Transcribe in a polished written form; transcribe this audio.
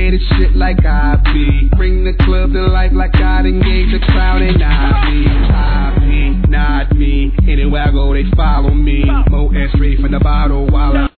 head and shit like I be. Bring the club to life like I done gave the crowd an eye.